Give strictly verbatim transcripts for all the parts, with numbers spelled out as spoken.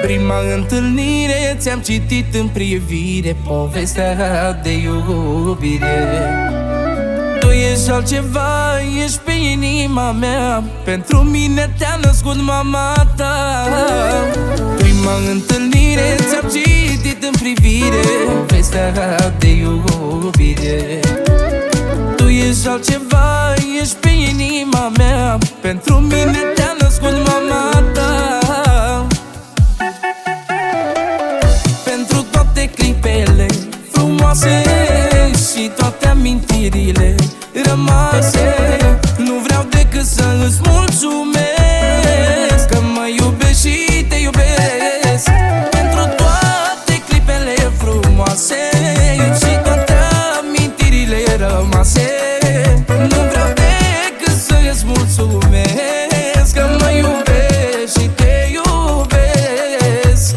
Prima întâlnire ți-am citit în privire povestea de iubire. Tu ești altceva, ești pe inima mea, pentru mine te-a născut mama ta. Prima întâlnire ți-am citit în privire povestea de iubire. Tu ești altceva, ești pe inima mea, pentru mine te-a născut mama ta. Pentru toate clipele frumoase și toate amintirile rămase, nu vreau decât să îți mulțumesc că mă iubești și te iubesc. Pentru toate clipele frumoase și toate amintirile rămase, nu vreau decât să îți mulțumesc că mă iubești și te iubesc.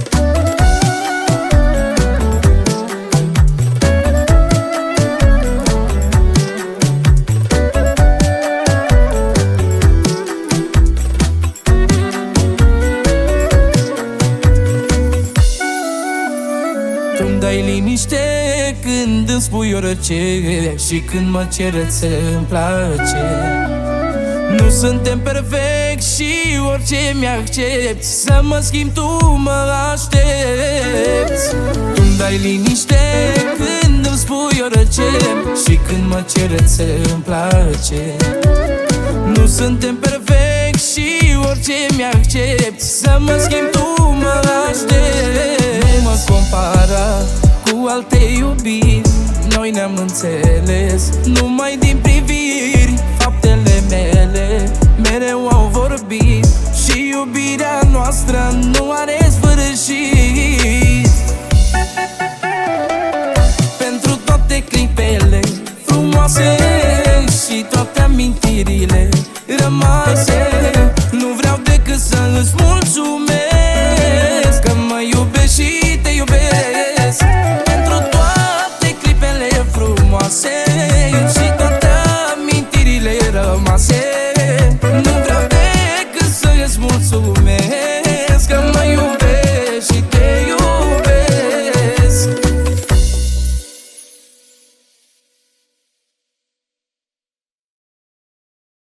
Tu-mi dai liniște când îmi spui orice și când mă cer ți-mi place. Nu suntem perfecti și orice mi-accepti, să mă schimb tu mă aștepți. Tu-mi dai liniște când îmi spui orice și când mă cer ți-mi place. Nu suntem perfecti și orice mi-accepti, să mă schimb tu mă aștepți. Nu mă compara cu alte iubiri, noi ne-am înțeles numai din priviri.